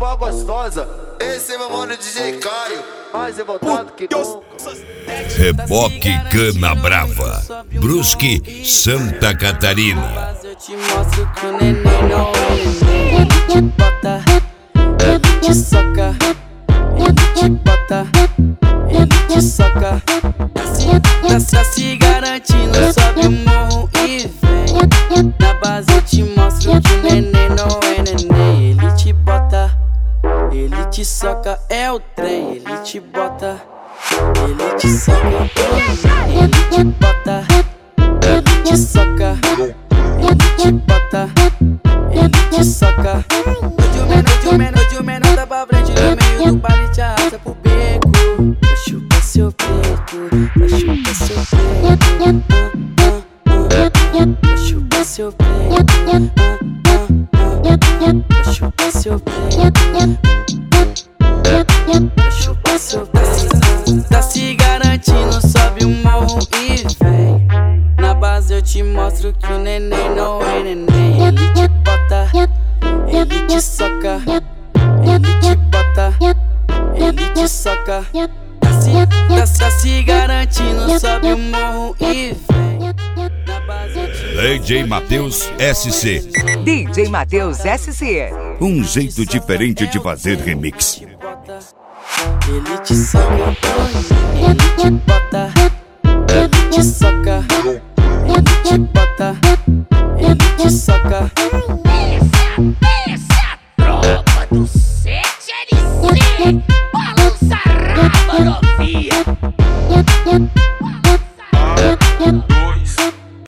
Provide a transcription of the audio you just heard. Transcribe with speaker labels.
Speaker 1: pra gostosa. Esse é meu mano DJ Caio, mais revoltado que nunca.
Speaker 2: Reboque Cana Brava, Brusque, Santa Catarina.
Speaker 3: Eu te mostro que o neném não é neném. Ele te bota, ele te soca, ele te bota, ele te soca. Tá se garantindo, sobe o morro e vem. Na base eu te mostro que o neném não é neném. Ele te bota, ele te soca, é o trem. Ele te bota, ele te soca, ele te bota, ele te soca, ele te bota, ele te soca. Hoje o menor tá pra frente no meio do baile, te arrasta pro beco. Pra chupar seu peito, pra chupar seu peito, pra chupar seu peito, pra chupar seu peito, pra chupar seu peito. Tá se garantindo, sobe o morro e vem. Na base eu te mostro que o neném não é neném. Ele te bota, ele te soca, ele te bota, ele te soca. Tá se garantindo, sobe o morro e vem. Na base eu te
Speaker 2: DJ Matheus SC.
Speaker 4: DJ Matheus SC.
Speaker 2: Um jeito diferente de fazer remix.
Speaker 3: Ele te soca, ele te bota, ele te soca, ele te bota, ele te soca.
Speaker 5: Essa é a tropa do CTLC. Balança a raba, novinha.